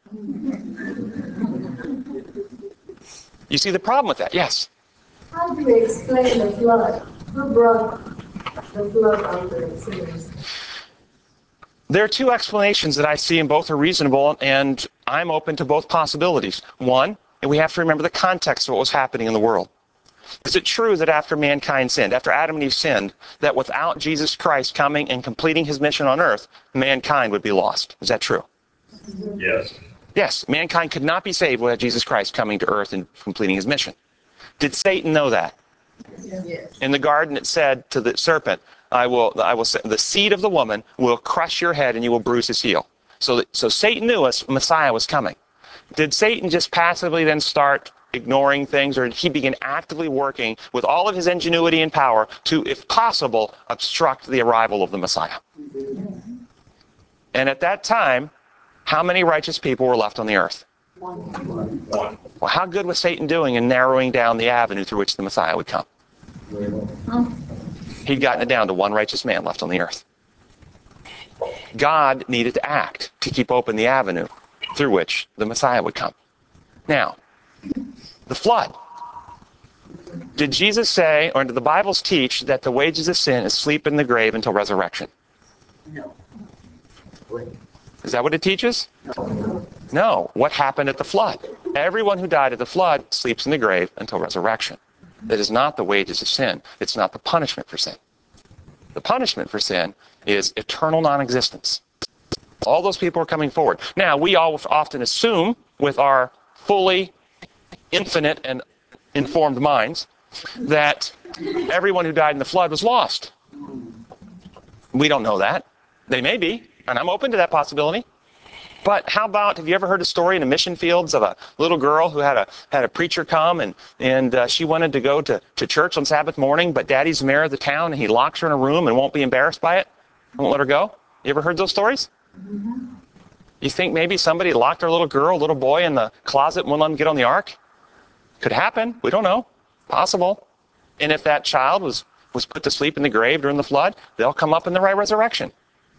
You see the problem with that? Yes. How do we explain the flood? Who brought the flood on the sinners? There are two explanations that I see, and both are reasonable, and I'm open to both possibilities. One, and we have to remember the context of what was happening in the world. Is it true that after mankind sinned, after Adam and Eve sinned, that without Jesus Christ coming and completing his mission on earth, mankind would be lost? Is that true? Yes. Yes, mankind could not be saved without Jesus Christ coming to earth and completing his mission. Did Satan know that? Yes. In the garden, it said to the serpent, I will, I will, the seed of the woman will crush your head and you will bruise his heel. So, that, so Satan knew a Messiah was coming. Did Satan just passively then start ignoring things, or did he begin actively working with all of his ingenuity and power to, if possible, obstruct the arrival of the Messiah? And at that time, how many righteous people were left on the earth? One. Well, how good was Satan doing in narrowing down the avenue through which the Messiah would come? He'd gotten it down to one righteous man left on the earth. God needed to act to keep open the avenue through which the Messiah would come. Now, the flood. Did Jesus say, or did the Bibles teach, that the wages of sin is sleep in the grave until resurrection? No. Is that what it teaches? No. What happened at the flood? Everyone who died at the flood sleeps in the grave until resurrection. That is not the wages of sin. It's not the punishment for sin. The punishment for sin is eternal non-existence. All those people are coming forward. Now, we all often assume, with our fully infinite and informed minds, that everyone who died in the flood was lost. We don't know that. They may be, and I'm open to that possibility. But how about, have you ever heard a story in the mission fields of a little girl who had a had a preacher come, and, and uh, she wanted to go to, to church on Sabbath morning, but daddy's the mayor of the town, and he locks her in a room and won't be embarrassed by it? Won't let her go? You ever heard those stories? Mm-hmm. You think maybe somebody locked their little girl, little boy in the closet and wouldn't let them get on the ark? Could happen. We don't know. Possible. And if that child was, was put to sleep in the grave during the flood, they'll come up in the right resurrection.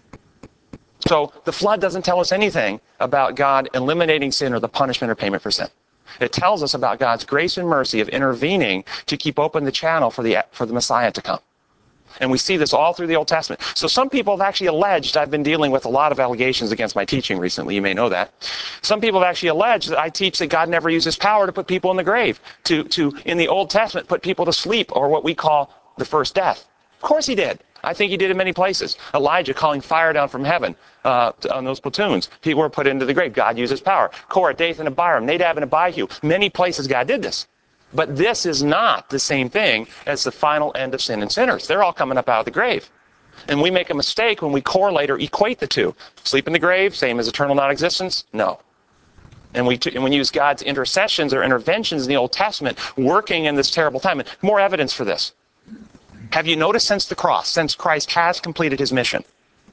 So the flood doesn't tell us anything about God eliminating sin or the punishment or payment for sin. It tells us about God's grace and mercy of intervening to keep open the channel for the, for the Messiah to come. And we see this all through the Old Testament. So some people have actually alleged, I've been dealing with a lot of allegations against my teaching recently, you may know that. Some people have actually alleged that I teach that God never uses power to put people in the grave, to, to in the Old Testament, put people to sleep, or what we call the first death. Of course he did. I think he did in many places. Elijah calling fire down from heaven uh, on those platoons. People were put into the grave. God uses power. Korah, Dathan, and Abiram, Nadab, and Abihu. Many places God did this. But this is not the same thing as the final end of sin and sinners. They're all coming up out of the grave. And we make a mistake when we correlate or equate the two. Sleep in the grave, same as eternal non-existence? No. And we, t- and we use God's intercessions or interventions in the Old Testament working in this terrible time. And more evidence for this. Have you noticed since the cross, since Christ has completed his mission,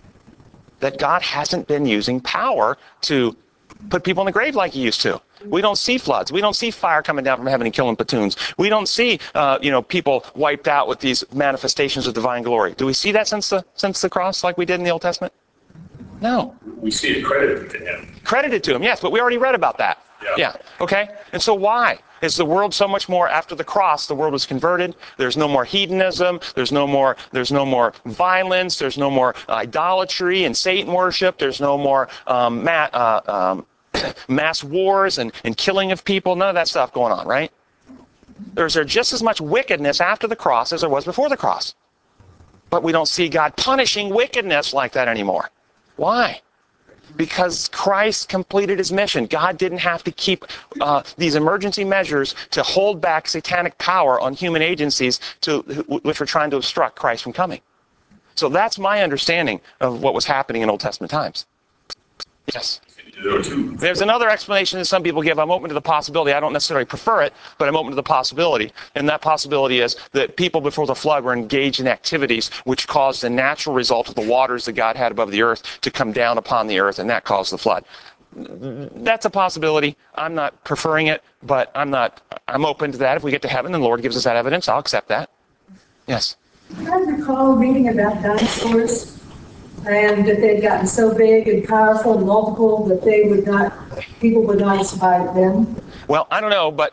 that God hasn't been using power to put people in the grave like he used to? We don't see floods. We don't see fire coming down from heaven and killing platoons. We don't see, uh, you know, people wiped out with these manifestations of divine glory. Do we see that since the since the cross, like we did in the Old Testament? No. We see it credited to him. Credited to him, yes, but we already read about that. Yeah. Yeah. Okay. And so why? Is the world so much more, after the cross, the world was converted? There's no more hedonism. There's no more, there's no more violence. There's no more idolatry and Satan worship. There's no more um, ma- uh, um, mass wars and, and killing of people. None of that stuff going on, right? There's there just as much wickedness after the cross as there was before the cross. But we don't see God punishing wickedness like that anymore. Why? Because Christ completed his mission. God didn't have to keep uh, these emergency measures to hold back satanic power on human agencies to, which were trying to obstruct Christ from coming. So that's my understanding of what was happening in Old Testament times. Yes? Can you There are two. There's another explanation that some people give. I'm open to the possibility. I don't necessarily prefer it, but I'm open to the possibility. And that possibility is that people before the flood were engaged in activities which caused the natural result of the waters that God had above the earth to come down upon the earth, and that caused the flood. That's a possibility. I'm not preferring it, but I'm not. I'm open to that. If we get to heaven and the Lord gives us that evidence, I'll accept that. Yes. I recall reading about dinosaurs and that they'd gotten so big and powerful and multiple that they would not, people would not survive them. Well, I don't know, but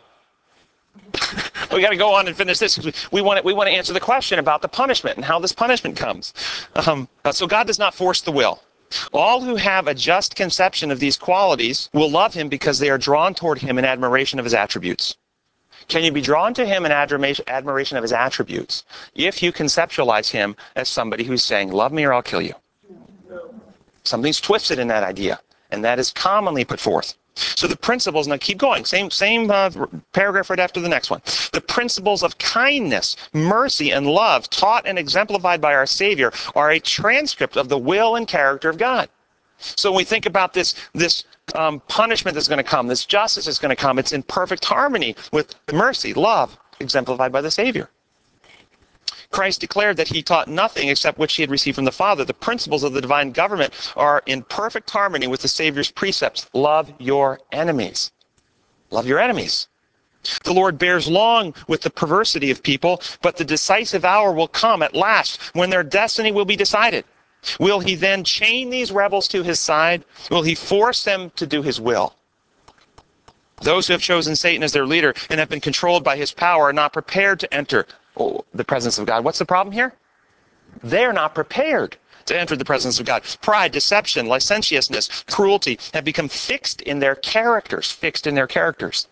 we got to go on and finish this. We, we want to, we want to answer the question about the punishment and how this punishment comes. Um, so God does not force the will. All who have a just conception of these qualities will love him because they are drawn toward him in admiration of his attributes. Can you be drawn to him in admiration of his attributes if you conceptualize him as somebody who's saying, love me or I'll kill you? Something's twisted in that idea, and that is commonly put forth. So the principles, now keep going, same, same uh, paragraph right after the next one. The principles of kindness, mercy, and love taught and exemplified by our Savior are a transcript of the will and character of God. So when we think about this, this um, punishment that's going to come, this justice that's going to come, it's in perfect harmony with mercy, love, exemplified by the Savior. Christ declared that he taught nothing except which he had received from the Father. The principles of the divine government are in perfect harmony with the Savior's precepts. Love your enemies. Love your enemies. The Lord bears long with the perversity of people, but the decisive hour will come at last when their destiny will be decided. Will he then chain these rebels to his side? Will he force them to do his will? Those who have chosen Satan as their leader and have been controlled by his power are not prepared to enter Oh, the presence of God. What's the problem here? They're not prepared to enter the presence of God. Pride, deception, licentiousness, cruelty have become fixed in their characters, fixed in their characters.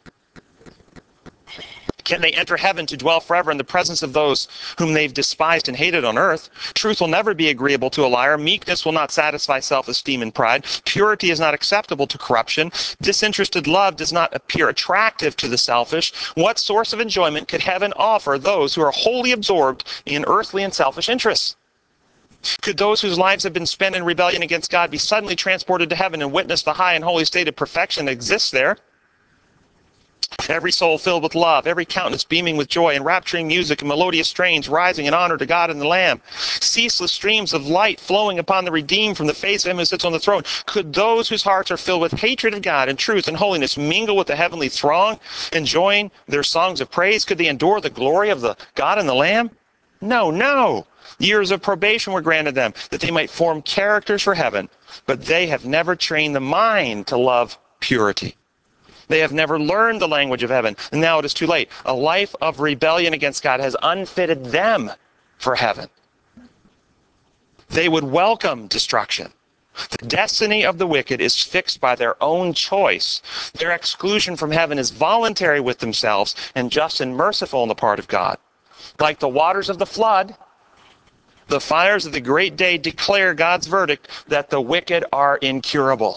Can they enter heaven to dwell forever in the presence of those whom they've despised and hated on earth? Truth will never be agreeable to a liar. Meekness will not satisfy self-esteem and pride. Purity is not acceptable to corruption. Disinterested love does not appear attractive to the selfish. What source of enjoyment could heaven offer those who are wholly absorbed in earthly and selfish interests? Could those whose lives have been spent in rebellion against God be suddenly transported to heaven and witness the high and holy state of perfection that exists there? Every soul filled with love, every countenance beaming with joy, enrapturing music and melodious strains rising in honor to God and the Lamb. Ceaseless streams of light flowing upon the redeemed from the face of him who sits on the throne. Could those whose hearts are filled with hatred of God and truth and holiness mingle with the heavenly throng, enjoying their songs of praise? Could they endure the glory of the God and the Lamb? No, no. Years of probation were granted them, that they might form characters for heaven, but they have never trained the mind to love purity. They have never learned the language of heaven, and now it is too late. A life of rebellion against God has unfitted them for heaven. They would welcome destruction. The destiny of the wicked is fixed by their own choice. Their exclusion from heaven is voluntary with themselves and just and merciful on the part of God. Like the waters of the flood, the fires of the great day declare God's verdict that the wicked are incurable.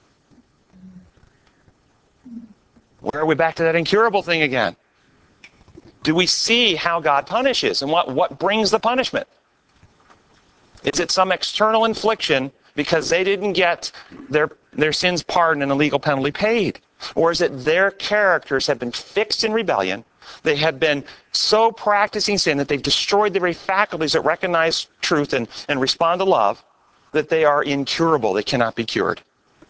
Where are we back to that incurable thing again? Do we see how God punishes and what, what brings the punishment? Is it some external infliction because they didn't get their, their sins pardoned and a legal penalty paid? Or is it their characters have been fixed in rebellion? They have been so practicing sin that they've destroyed the very faculties that recognize truth and, and respond to love that they are incurable. They cannot be cured.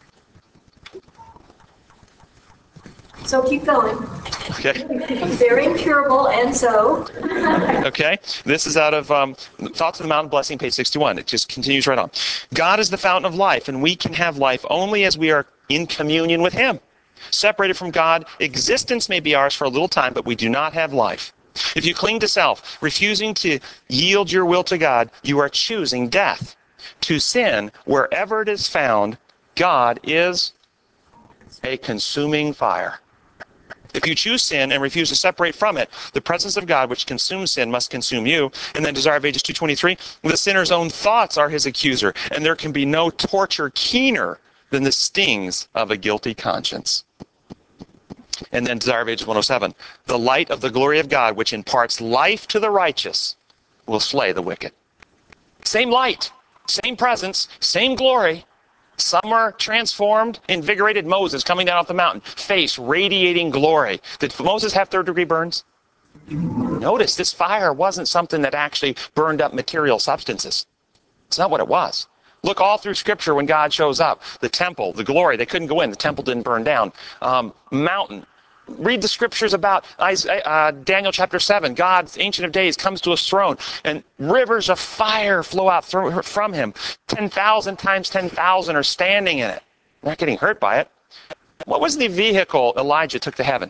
So keep going. Okay. They're incurable, and so. Okay. This is out of um, Thoughts of the Mountain Blessing, page sixty-one. It just continues right on. God is the fountain of life, and we can have life only as we are in communion with him. Separated from God, existence may be ours for a little time, but we do not have life. If you cling to self, refusing to yield your will to God, you are choosing death. To sin, wherever it is found, God is a consuming fire. If you choose sin and refuse to separate from it, the presence of God, which consumes sin, must consume you. And then Desire of Ages two twenty-three, the sinner's own thoughts are his accuser, and there can be no torture keener than the stings of a guilty conscience. And then Desire of Ages one oh seven, the light of the glory of God, which imparts life to the righteous, will slay the wicked. Same light, same presence, same glory, Some were transformed, invigorated. Moses coming down off the mountain, face radiating glory. Did Moses have third degree burns? Notice this fire wasn't something that actually burned up material substances. It's not what it was. Look all through Scripture when God shows up. The temple, the glory, they couldn't go in. The temple didn't burn down. Um, mountain. Read the Scriptures about Isaiah, uh, Daniel chapter seven. God, Ancient of Days, comes to his throne, and rivers of fire flow out through, from him. ten thousand times ten thousand are standing in it. They're not getting hurt by it. What was the vehicle Elijah took to heaven?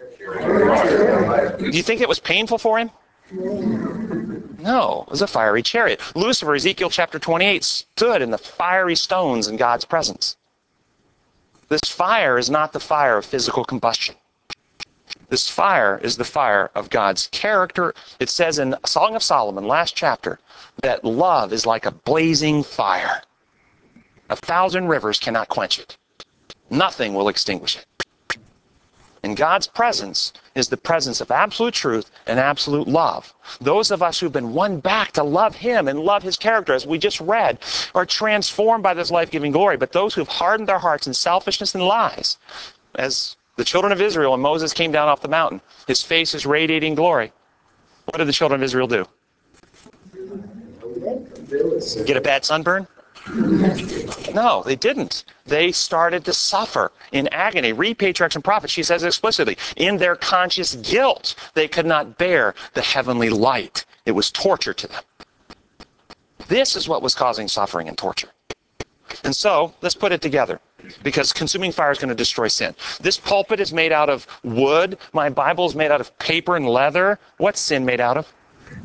Do you think it was painful for him? No, it was a fiery chariot. Lucifer, Ezekiel chapter twenty-eight, stood in the fiery stones in God's presence. This fire is not the fire of physical combustion. This fire is the fire of God's character. It says in Song of Solomon, last chapter, that love is like a blazing fire. A thousand rivers cannot quench it. Nothing will extinguish it. And God's presence is the presence of absolute truth and absolute love. Those of us who've been won back to love him and love his character, as we just read, are transformed by this life-giving glory. But those who've hardened their hearts in selfishness and lies, as the children of Israel, when Moses came down off the mountain, his face is radiating glory. What did the children of Israel do? Get a bad sunburn? No, they didn't. They started to suffer in agony. Read Patriarchs and Prophets. She says explicitly, in their conscious guilt, they could not bear the heavenly light. It was torture to them. This is what was causing suffering and torture. And so, let's put it together, because consuming fire is going to destroy sin. This pulpit is made out of wood. My Bible is made out of paper and leather. What's sin made out of?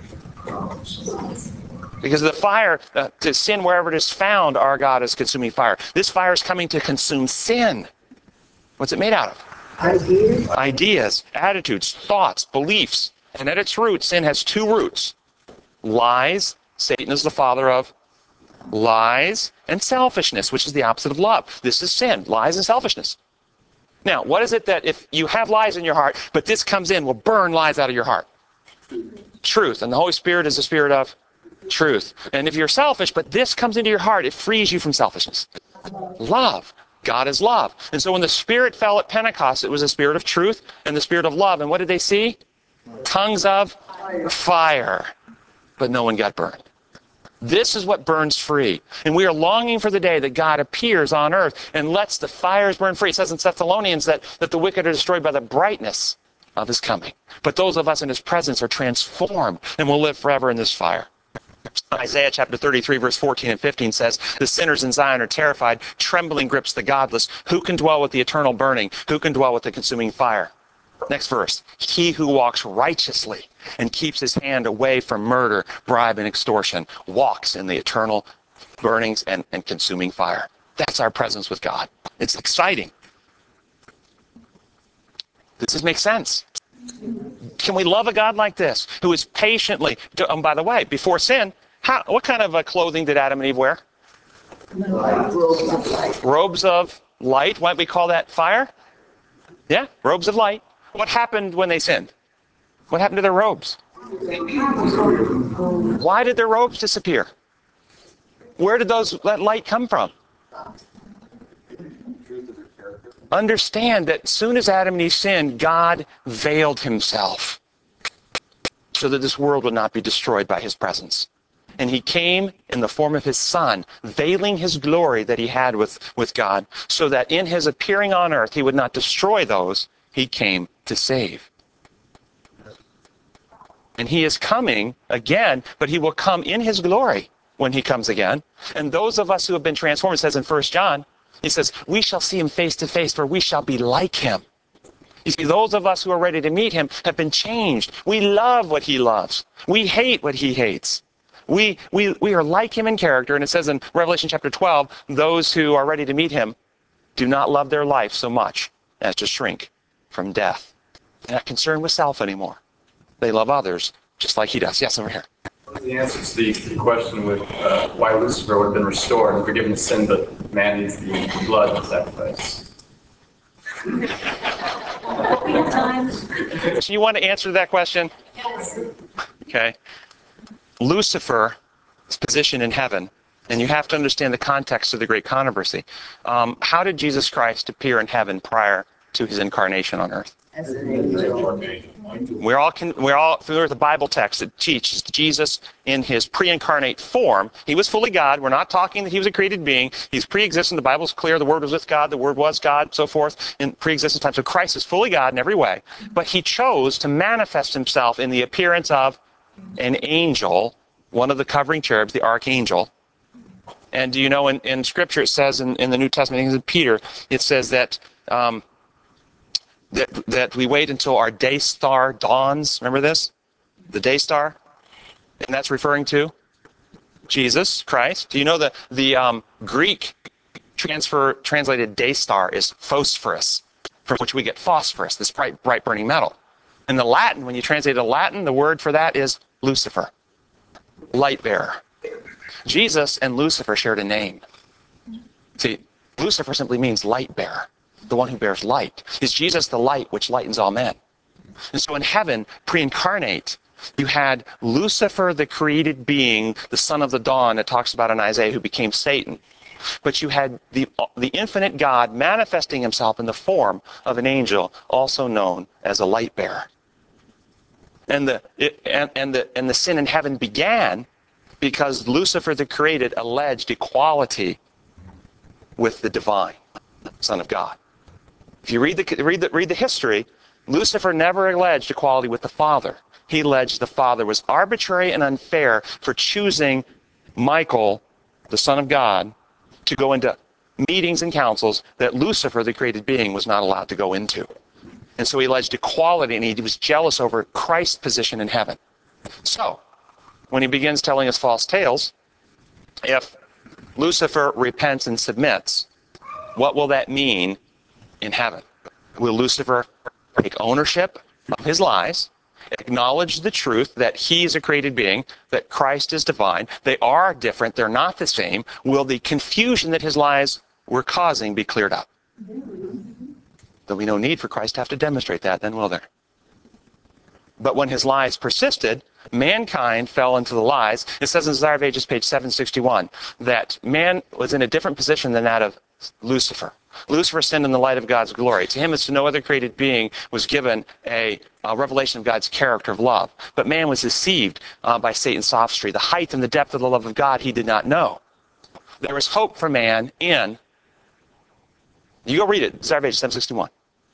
Because the fire, uh, to sin wherever it is found, our God is consuming fire. This fire is coming to consume sin. What's it made out of? Ideas. Ideas, attitudes, thoughts, beliefs. And at its root, sin has two roots. Lies. Satan is the father of lies, and selfishness, which is the opposite of love. This is sin, lies and selfishness. Now, what is it that if you have lies in your heart, but this comes in, will burn lies out of your heart? Truth. And the Holy Spirit is the spirit of truth. And if you're selfish, but this comes into your heart, it frees you from selfishness. Love. God is love. And so when the Spirit fell at Pentecost, it was a spirit of truth and the spirit of love. And what did they see? Tongues of fire. But no one got burned. This is what burns free. And we are longing for the day that God appears on earth and lets the fires burn free. It says in Thessalonians that, that the wicked are destroyed by the brightness of his coming. But those of us in his presence are transformed and will live forever in this fire. Isaiah chapter thirty-three, verse fourteen and fifteen says, the sinners in Zion are terrified, trembling grips the godless. Who can dwell with the eternal burning? Who can dwell with the consuming fire? Next verse. He who walks righteously and keeps his hand away from murder, bribe, and extortion walks in the eternal burnings and, and consuming fire. That's our presence with God. It's exciting. Does this make sense? Can we love a God like this, who is patiently, um, by the way, before sin, how, what kind of uh, clothing did Adam and Eve wear? Robes of light. Robes of light. Why don't we call that fire? Yeah, robes of light. What happened when they sinned? What happened to their robes? Why did their robes disappear? Where did those that light come from? Understand that as soon as Adam and Eve sinned, God veiled himself so that this world would not be destroyed by his presence. And he came in the form of his son, veiling his glory that he had with, with God, so that in his appearing on earth, he would not destroy those he came to save. And he is coming again, but he will come in his glory when he comes again. And those of us who have been transformed, it says in First John, he says, we shall see him face to face, for we shall be like him. You see, those of us who are ready to meet him have been changed. We love what he loves. We hate what he hates. We, we, we are like him in character. And it says in Revelation chapter twelve, those who are ready to meet him do not love their life so much as to shrink from death. They're not concerned with self anymore. They love others just like he does. Yes, over here. The answer to the, the question with uh, why Lucifer would have been restored and forgiven the sin, but man needs the blood of sacrifice. So you want to answer that question? Yes. Okay. Lucifer's position in heaven And you have to understand the context of the great controversy. Um, how did Jesus Christ appear in heaven prior to his incarnation on earth? As an angel. We're all, con- we're all familiar with the Bible text that teaches Jesus in his pre-incarnate form. He was fully God. We're not talking that he was a created being. He's pre-existent. The Bible's clear. The Word was with God. The Word was God, so forth, in pre-existent time. So Christ is fully God in every way. But he chose to manifest himself in the appearance of an angel, one of the covering cherubs, the archangel. And do you know in, in Scripture it says in, in the New Testament, I think it's in Peter, it says that... Um, That, that we wait until our day star dawns. Remember this? The day star? And that's referring to Jesus Christ. Do you know the, the um, Greek transfer translated day star is phosphorus, from which we get phosphorus, this bright, bright burning metal. In the Latin, when you translate it to Latin, the word for that is Lucifer, light bearer. Jesus and Lucifer shared a name. See, Lucifer simply means light bearer. The one who bears light. Is Jesus the light which lightens all men? And so in heaven, pre-incarnate, you had Lucifer, the created being, the son of the dawn, it talks about in Isaiah, who became Satan. But you had the, the infinite God manifesting himself in the form of an angel, also known as a light bearer. And the, it, and, and, the, and the sin in heaven began because Lucifer, the created, alleged equality with the divine Son of God. If you read the, read, the, read the history, Lucifer never alleged equality with the Father. He alleged the Father was arbitrary and unfair for choosing Michael, the Son of God, to go into meetings and councils that Lucifer, the created being, was not allowed to go into. And so he alleged equality, and he was jealous over Christ's position in heaven. So, when he begins telling us false tales, if Lucifer repents and submits, what will that mean in heaven? Will Lucifer take ownership of his lies, acknowledge the truth that he is a created being, that Christ is divine, they are different, they're not the same? Will the confusion that his lies were causing be cleared up? There'll be no need for Christ to have to demonstrate that, then, will there? But when his lies persisted, mankind fell into the lies. It says in Desire of Ages, page seven sixty-one, that man was in a different position than that of Lucifer. Lucifer sinned in the light of God's glory. To him, as to no other created being, was given a, a revelation of God's character of love. But man was deceived uh, by Satan's sophistry. The height and the depth of the love of God he did not know. There was hope for man in, you go read it, Desire of Ages, seven sixty-one.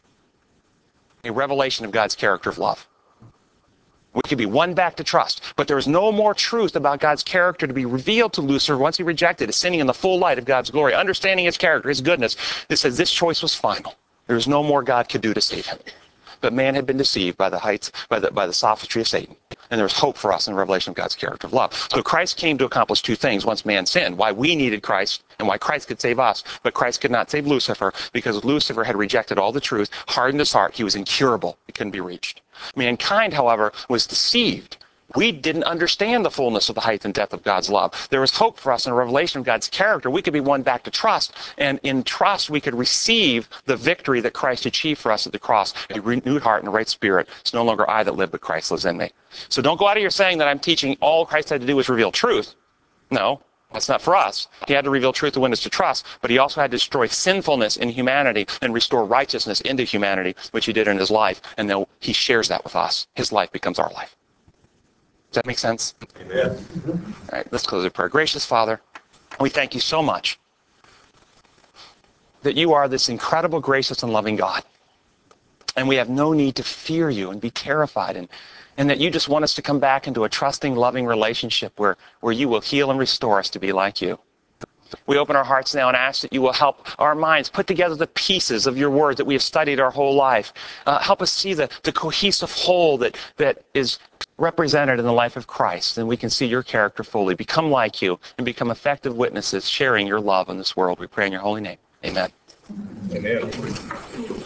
A revelation of God's character of love. We could be won back to trust, but there is no more truth about God's character to be revealed to Lucifer once he rejected it, sinning in the full light of God's glory, understanding his character, his goodness. It says this choice was final. There is no more God could do to save him. But man had been deceived by the heights, by the, by the sophistry of Satan. And there was hope for us in the revelation of God's character of love. So Christ came to accomplish two things once man sinned. Why we needed Christ and why Christ could save us. But Christ could not save Lucifer because Lucifer had rejected all the truth, hardened his heart. He was incurable. He couldn't be reached. Mankind, however, was deceived. We didn't understand the fullness of the height and depth of God's love. There was hope for us in a revelation of God's character. We could be won back to trust, and in trust we could receive the victory that Christ achieved for us at the cross, a renewed heart and a right spirit. It's no longer I that live, but Christ lives in me. So don't go out of here saying that I'm teaching all Christ had to do was reveal truth. No, that's not for us. He had to reveal truth to win us to trust, but he also had to destroy sinfulness in humanity and restore righteousness into humanity, which he did in his life, and then he shares that with us. His life becomes our life. Does that make sense? Amen. All right, let's close with prayer. Gracious Father, we thank you so much that you are this incredible, gracious, and loving God. And we have no need to fear you and be terrified, and, and that you just want us to come back into a trusting, loving relationship where, where you will heal and restore us to be like you. We open our hearts now and ask that you will help our minds put together the pieces of your word that we have studied our whole life. Uh, help us see the, the cohesive whole that, that is represented in the life of Christ, and we can see your character fully, become like you, and become effective witnesses sharing your love in this world. We pray in your holy name. Amen. Amen.